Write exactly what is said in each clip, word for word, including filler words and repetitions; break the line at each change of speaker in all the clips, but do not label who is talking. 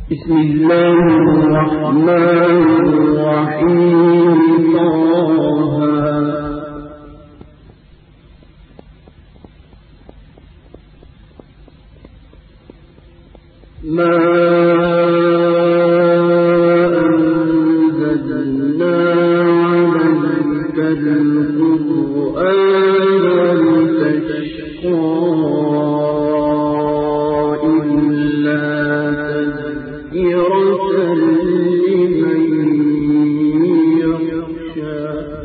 بسم الله الرحمن الرحيم. طه ما أنزلنا عليك القرآن لتشقى إلا تذكرة لمن يخشى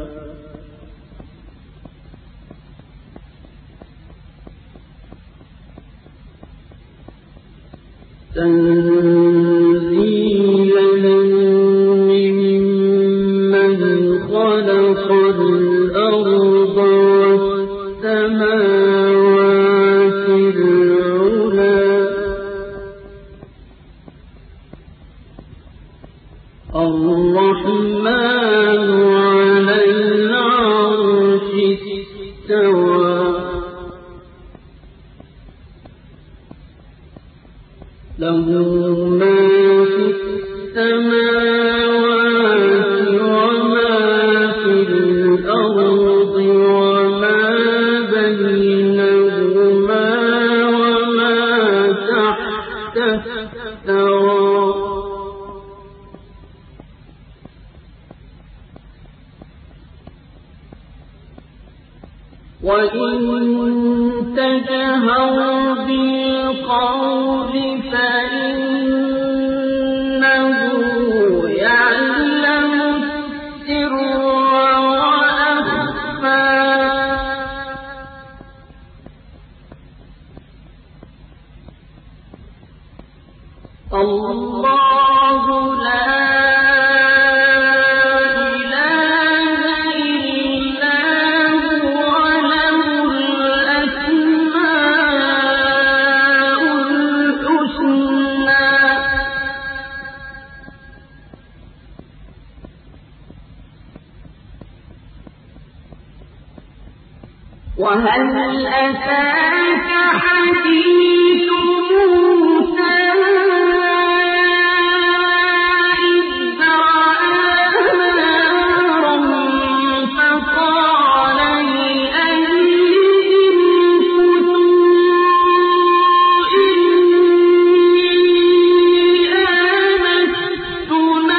تنزيلا ممن خلق الأرض والسماوات العلى الرحمن على العرش استوى له ما في السماوات وما في الأرض وما بينهما وما تحت الثرى وإن تجهر بالقول فإنه يعلم السر وأخفى الله لا وهل أتاك حديث موسى إذ رأى نارا فقال لأهلهم كثوا إني آنست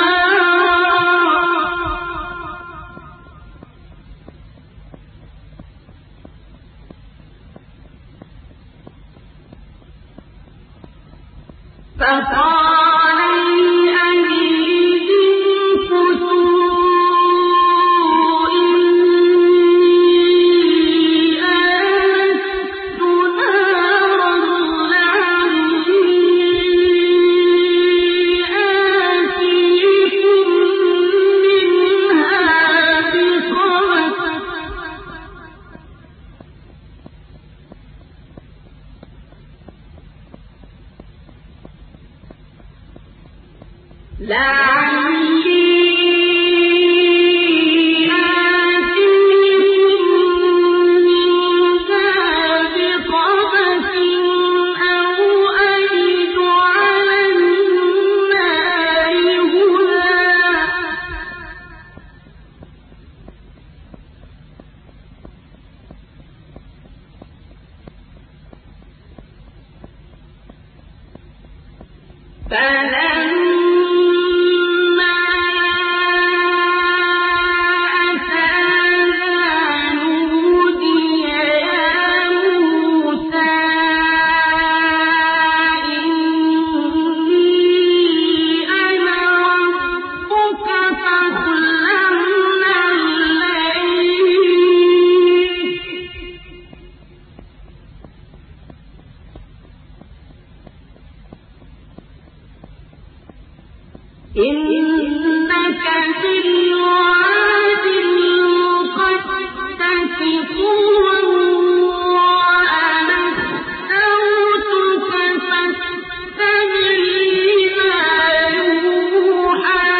نارا فقال لأهلهم كثوا إني آنست نارا لعلي آتيكم منها بقبس لعلي آتيكم منها بقبس أو أجد على النار هدى فلما أتاها نودي يا موسى إني أنا ربك فاخلع نعليك إنك بالواد المقدس طوى وأنا اخترتك فاستمع لما يوحى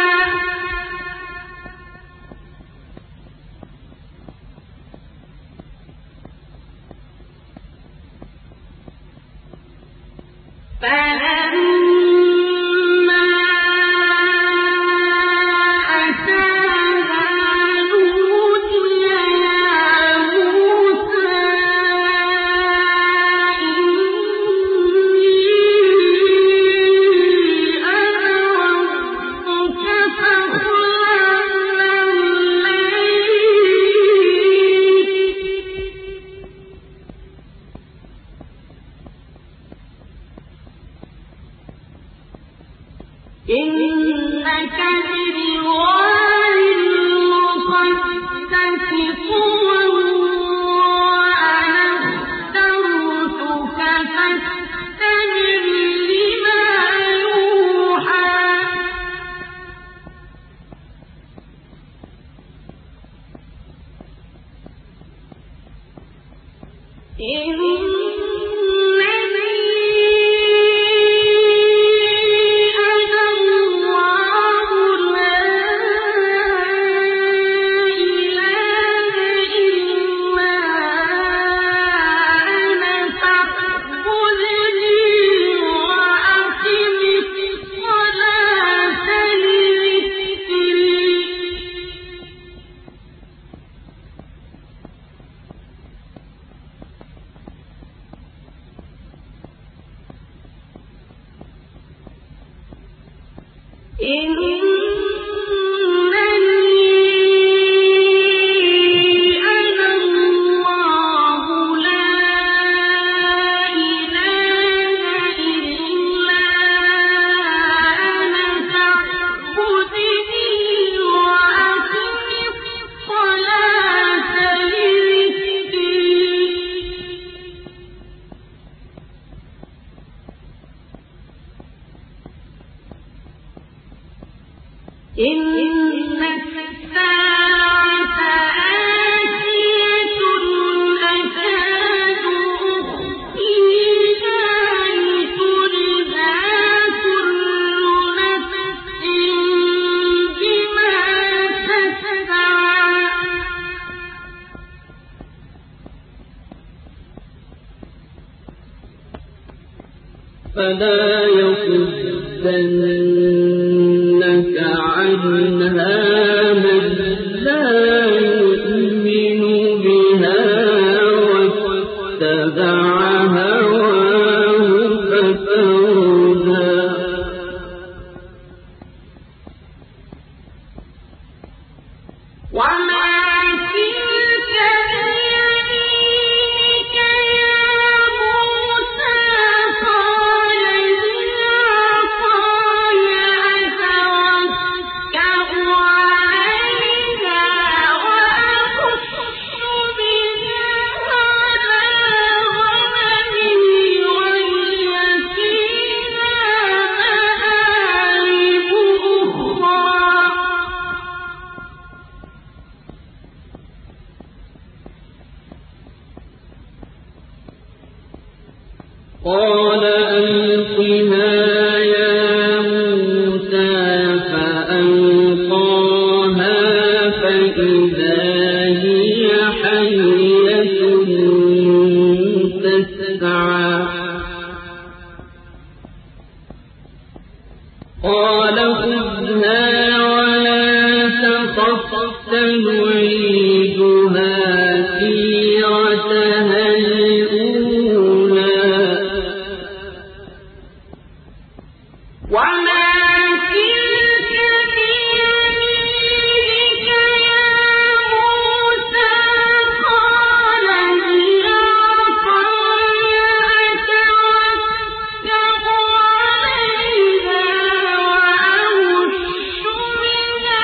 فلما إنك بالوادي المقدس طوى وأنا اخترتك فاستمع لما يوحى إن الساعة آتية أكاد أخفيها لتجزى كل نفس بما تسعى فلا يصدنك عنها من لا يؤمن بها واتبع هواه فتردى وما تلك بيمينك يا موسى قال هي عصاي أتوكأ عليها وأهش بها على غنمي ولي فيها مآرب أخرى قال ألقها يا موسى فألقاها فإذا هي حية تسعى قال خذها ولا تخف سنعيدها سيرتها الأولى وما تلك بيمينك يا موسى قال هي عصاي أتوكأ عليها وأهش بها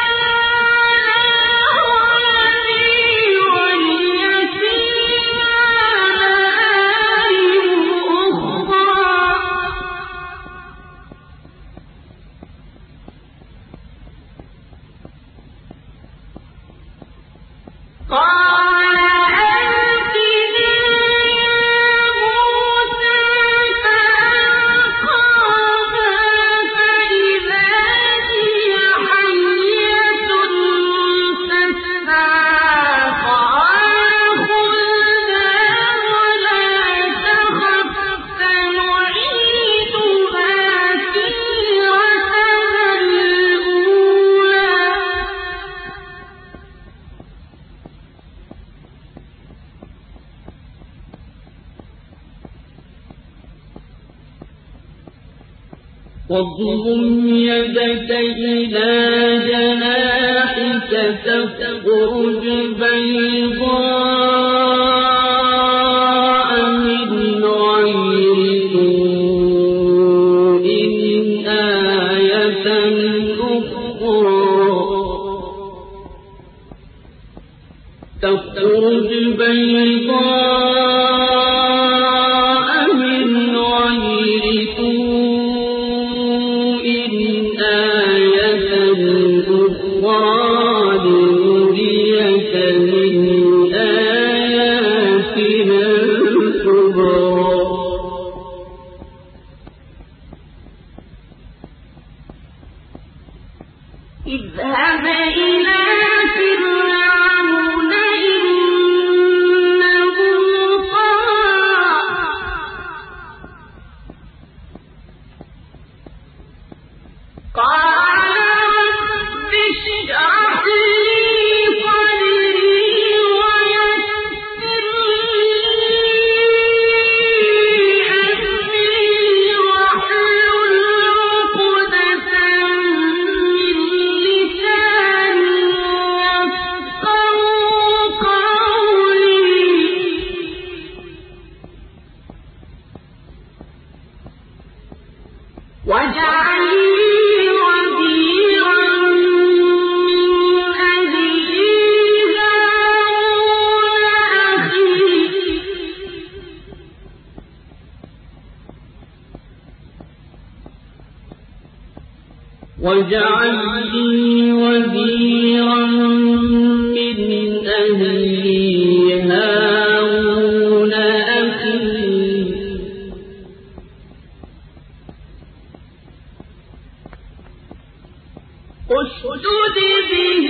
على غنمي ولي فيها مآرب أخرى قال ألقها يا موسى فألقاها فإذا هي حية تسعى قال خذها ولا تخف سنعيدها سيرتها الأولى واضم يدك إلى جناحك تخرج بيضاء من غير سوء آية أخرى تخرج بيضاء من غير سوء آية أخرى لنريك من آياتنا الكبرى اذهب إلى فرعون إنه طغى قال رب اشرح لي صدري ويسر لي أمري واحلل عقدة من لساني يفقهوا قولي واجعل لي وزيرا من أهلي هارون أخي واجعل لي وزيرا من أهلي هارون أخي اشدد به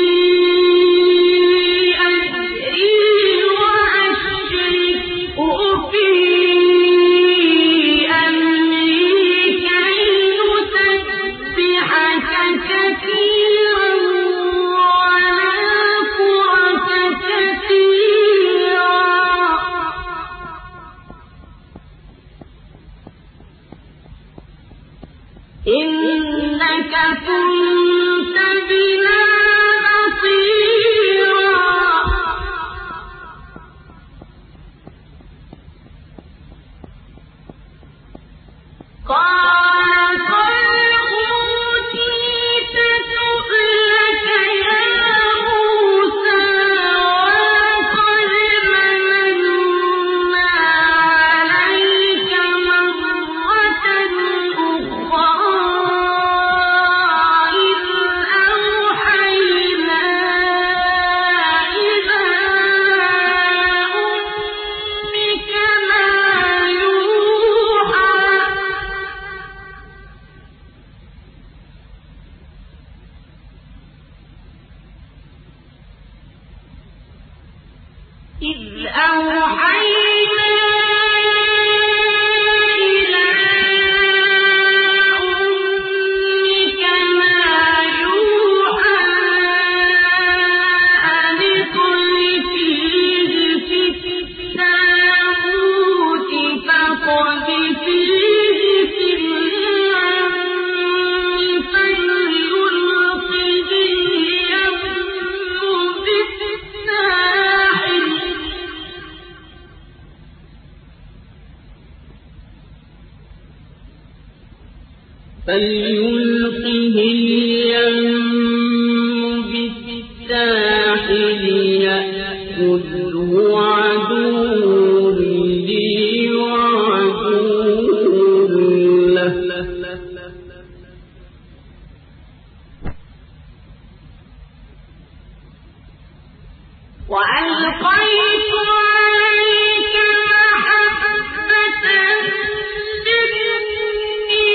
أزري وأشركه في أمري كي نسبحك كثيرا ونذكرك كثيرا إنك كنت بنا بصيرا قال قد أوتيت سؤلك يا موسى ولقد مننا عليك مرة أخرى إذ أوحينا إلى أمك ما يوحى إذ أوحينا إلى أمك ما يوحى أن اقذفيه في التابوت فاقذفيه في اليم فليلقه اليم بالساحل فليلقه اليم بالساحل يأخذه عدو لي وعدو له وألقيت عليك محبة مني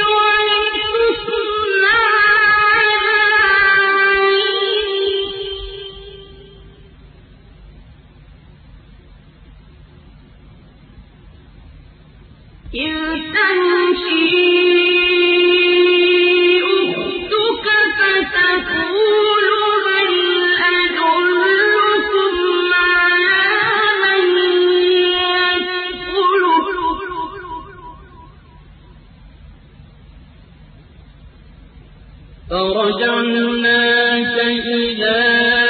ولتصنع على عيني إذ تمشي أختك فتقول هل أدلكم على من يكفله فرجعناك إلى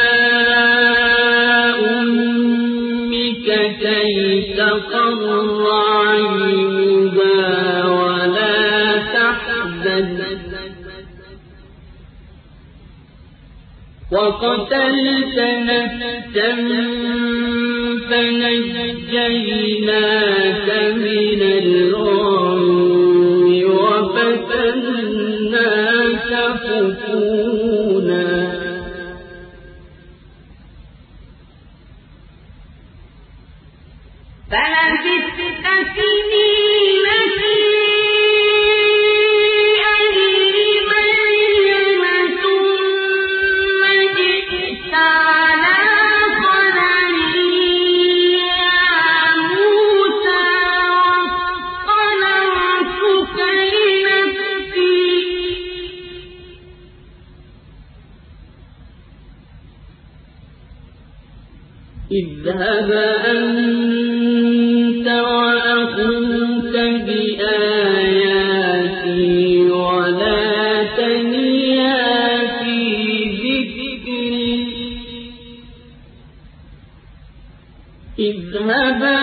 أمك كي تقر عينها ولا تحزن وقتلت نفسا فنجيناك من الغم وفتناك فتونا فلبثت سنين في اذهب أنت وأخوك بآياتي ولا تنيا في ذكري اذهبا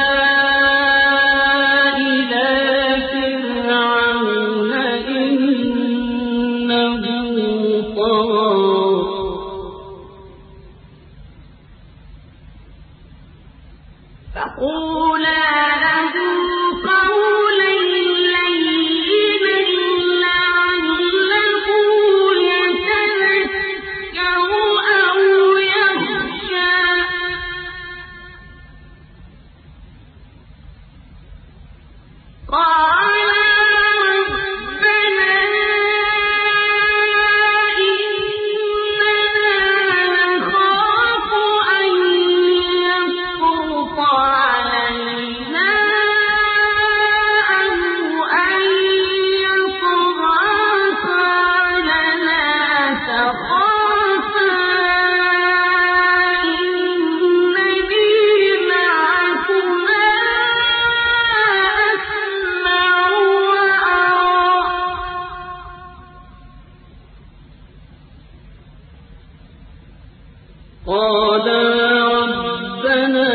إلى فرعون إنه طغى فقولا له قولا لينا لعله يتذكر أو يخشى قال قال ربنا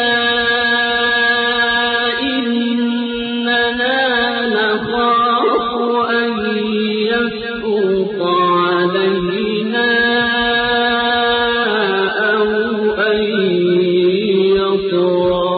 إننا نخاف أن يفرط علينا أو أن يطغى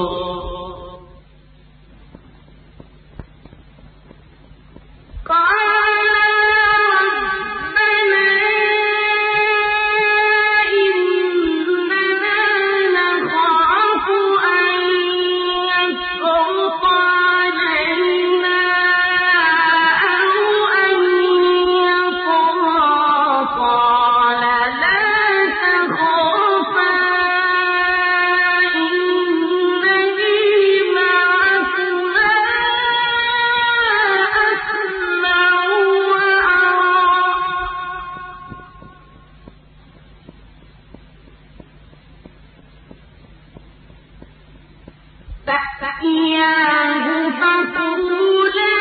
فأتياه فقولا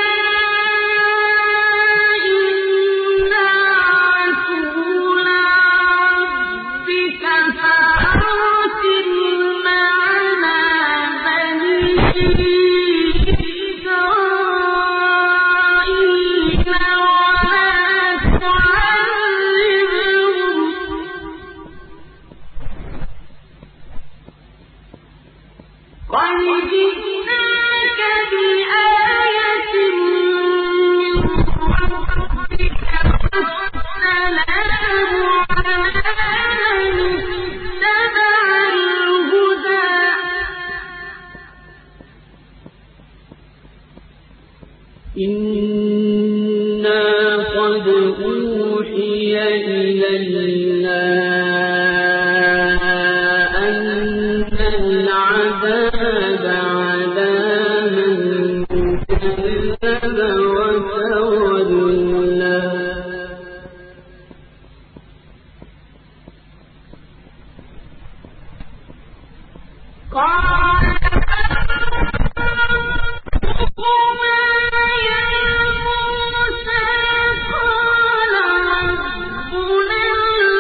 إنا رسول ربك فأرسل معنا بني إسرائيل ولا تعذبهم قد جئناك بآية من ربك والسلام على من اتبع الهدى إنا قد أوحي إلينا أن العذاب على من كذب وتولى قال ربكما يا موسى قال ربنا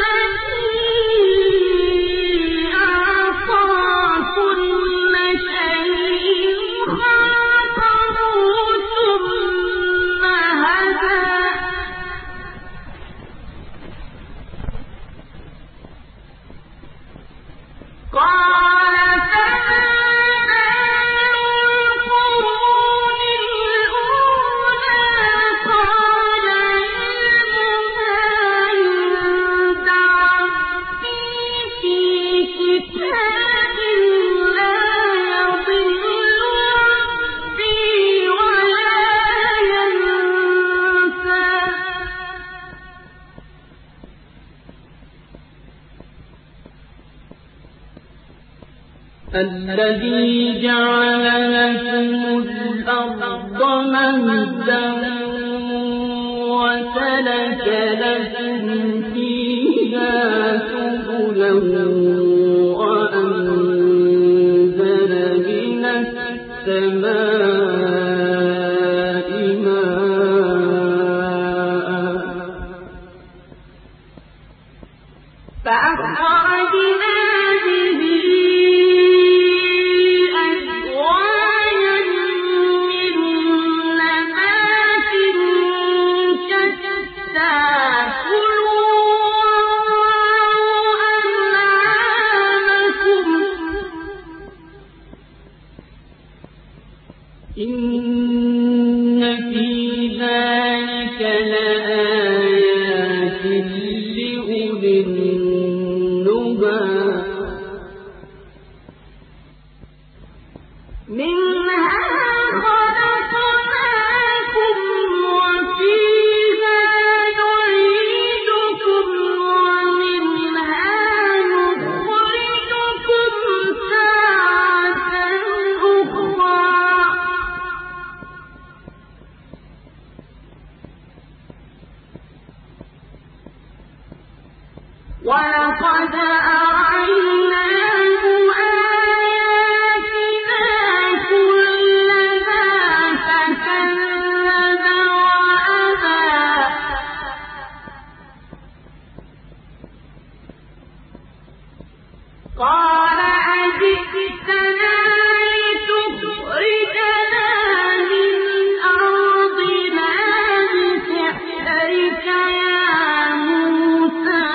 الذي جعل لكم الأرض مهدا وسلك لكم فيها سبلا وأنزل من السماء ماء فأخرجنا به إن في ذلك لآيات لأولي النهى منها خلقناكم وفيها نعيدكم ومنها نخرجكم تارة أخرى وَلَقَدْ أَرَيْنَاهُ آيَاتِنَا كُلَّهَا فَكَذَّبَ وَأَبَىٰ قَالَ أَجِئْتَنَا لِتُخْرِجَنَا مِنْ أَرْضِنَا بِسِحْرِكَ يَا مُوسَىٰ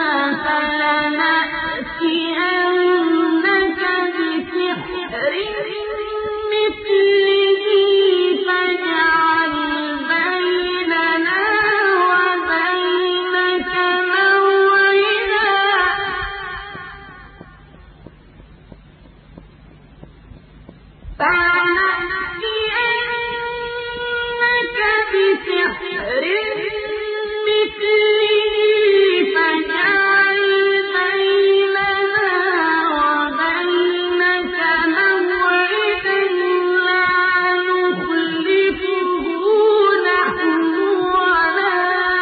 فَلَنَأْتِيَنَّكَ بِسِحْرٍ مِّثْلِهِ فاجْعَلْ بَيْنَنَا وَبَيْنَكَ مَوْعِدًا فَلَنَأْتِيَنَّكَ بِسِحْرٍ مِّثْلِهِ فاجْعَلْ بَيْنَنَا وَبَيْنَكَ مَوْعِدًا لَّا نُخْلِفُهُ نَحْنُ وَلَا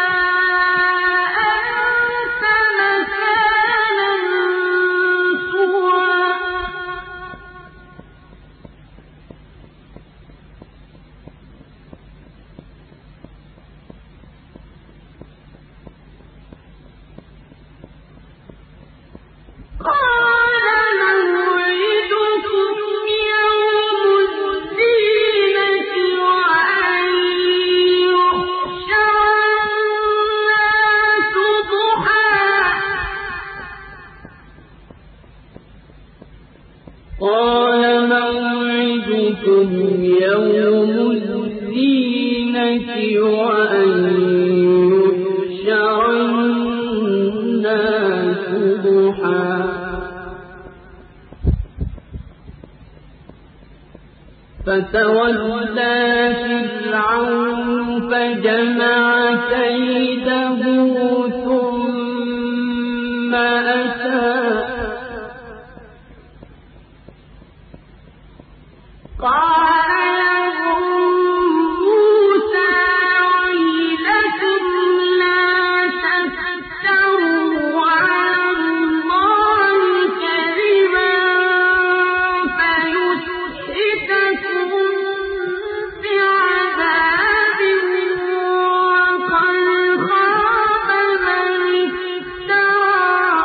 أَنتَ مَكَانًا سُوًى قَالَ مَوْعِدُكُمْ يَوْمُ الزِّينَةِ وَأَن يُحْشَرَ النَّاسُ ضُحًى قَالَ مَوْعِدُكُمْ يَوْمُ الزِّينَةِ وَأَن يُحْشَرَ النَّاسُ ضُحًى فَتَوَلَّىٰ فِرْعَوْنُ فَجَمَعَ كَيْدَهُ ثُمَّ أَتَىٰ قَالَ لَهُم مُّوسَىٰ وَيْلَكُمْ لَا تَفْتَرُوا عَلَى اللَّهِ كَذِبًا فَيُسْحِتَكُم بِعَذَابٍ وَقَدْ خَابَ مَنِ افْتَرَىٰ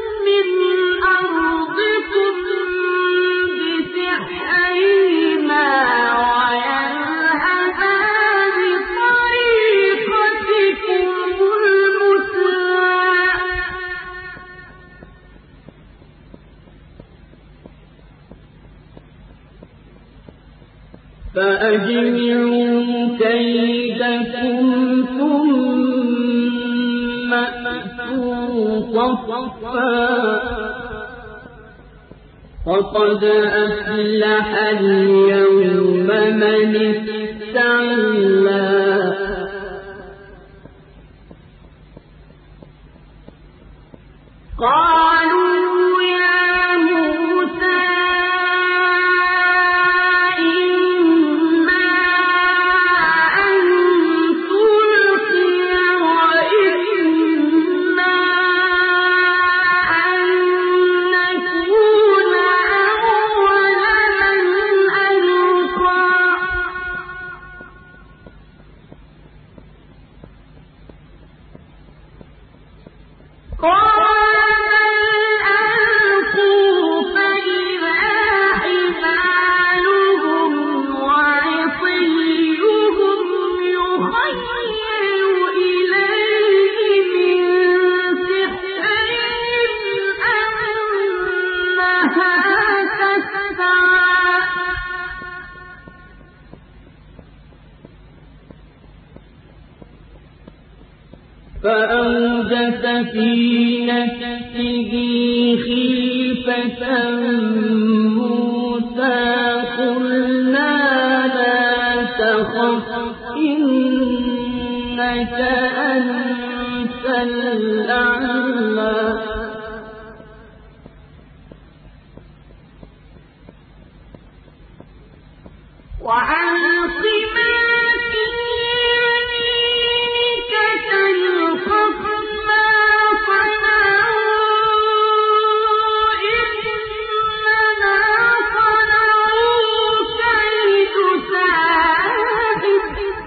أَرْضِكُم بِسِحْرِهِمَا فأجمعوا كيدكم ثم أتوا صفا وقد أفلح اليوم من استعلى قالوا يا موسى إما أن تلقي وإما أن نكون أول من ألقى قال فأوجس في نفسه خيفة موسى قلنا لا تخف إنك أنت الأعلى وألق ما في يمينك تلقف ما صنعوا إنما صنعوا كيد ساحر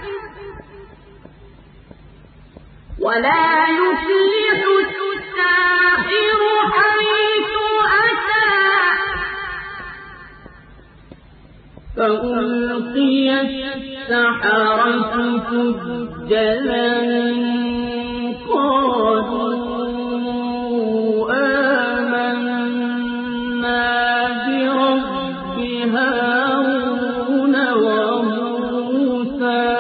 ولا يفلح الساحر حيث أتى فألقي السحرة سجدا قالوا آمنا برب هارون وموسى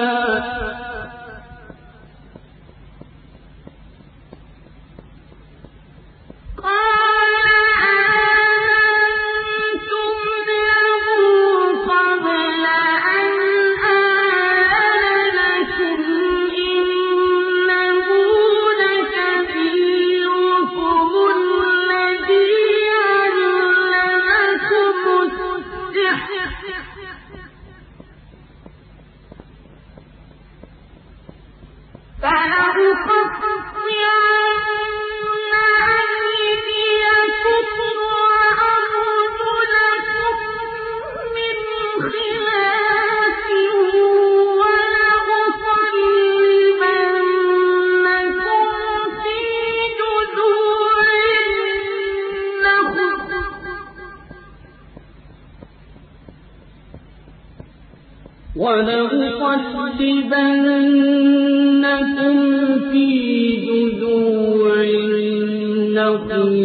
وَلَأُصَلِّبَنَّكُمْ فِي جُذُوعِ النَّخْلِ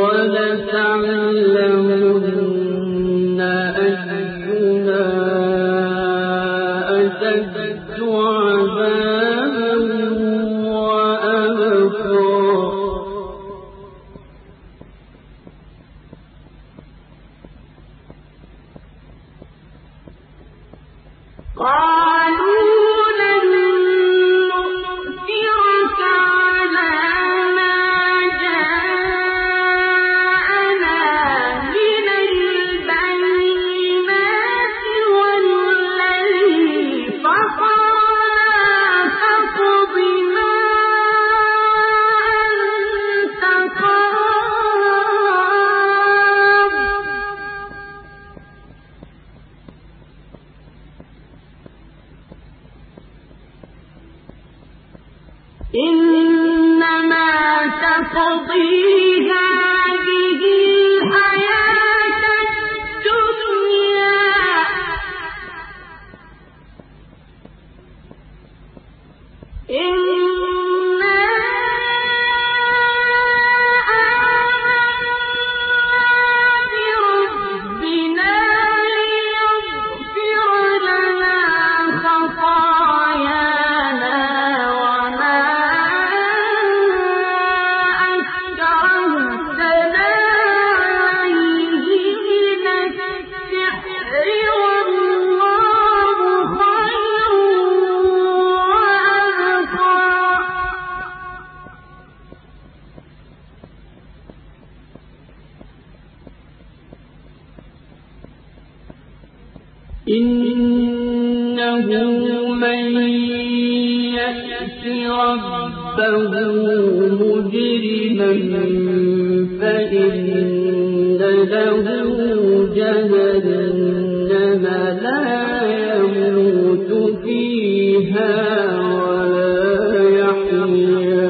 وَلَتَعْلَمُنَّ أَيُّنَا أَشَدُّ عَذَابًا وَأَبْقَىٰ قالوا لن نؤثرك على ما جاءنا من البينات والذي فطرنا فاقض ما أنت قاض إنما تقضي هذه الحياة الدنيا إنا آمنا بربنا ليغفر لنا
إنه من يأت ربه مجرما فإن له جهنم لا يموت فيها ولا يحيا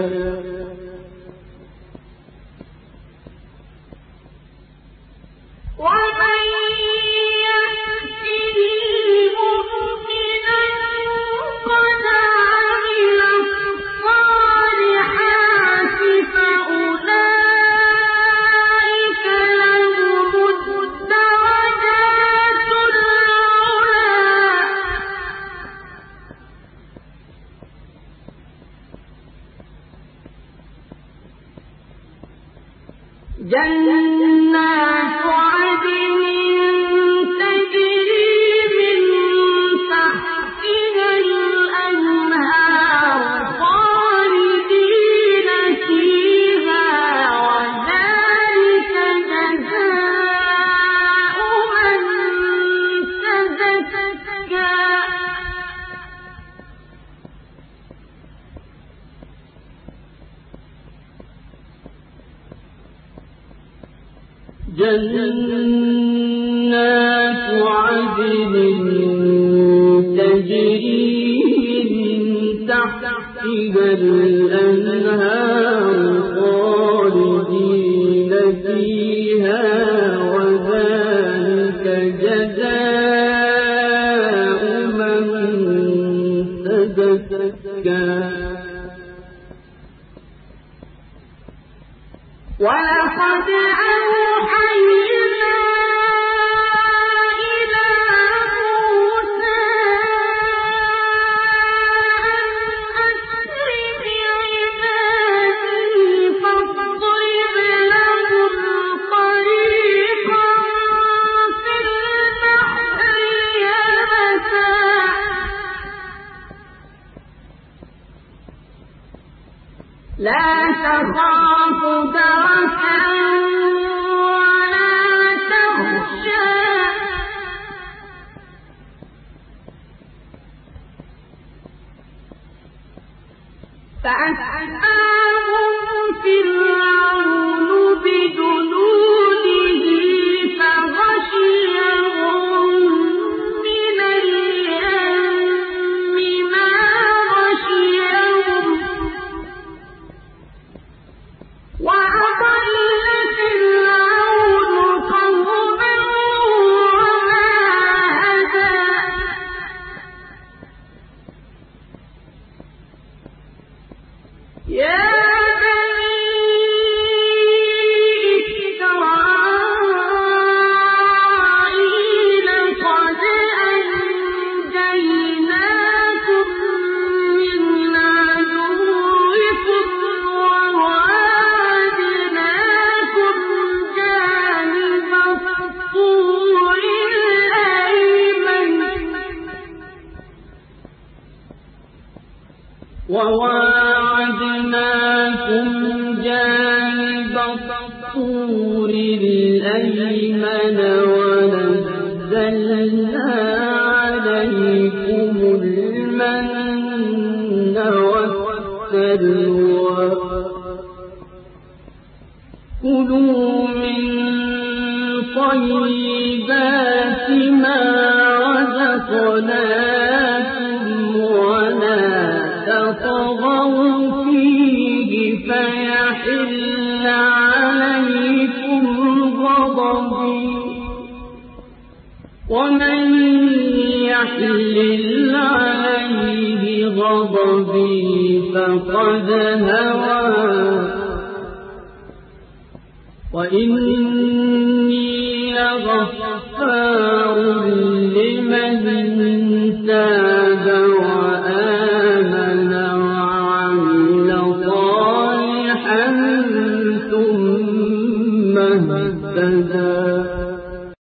جنات عدن تجري من تحتها الأنهار خالدين فيها وذلك جزاء من تزكى جنات عدن تجري من تحتها الأنهار خالدين فيها وذلك جزاء من تزكى ولقد أوحينا إلى موسى أن أسر بعبادي فاضرب لهم طريقا في البحر يبسا لا تخاف دركا ولا تخشى فأتبعهم فرعون بجنوده فغشيهم من اليم ما غشيهم وأضل فرعون قومه وما هدى يا بني إسرائيل قد أنجيناكم من عدوكم وواعدناكم جانب الطور الأيمن وواعدناكم جانب الطور الأيمن ونزلنا عليكم المن والسلوى كلوا من طيبات ما رزقناكم ولا تطغوا فيه فيحل عليكم غضبي ومن يحلل عليه غضبي فقد هوى وإني لغفار لمن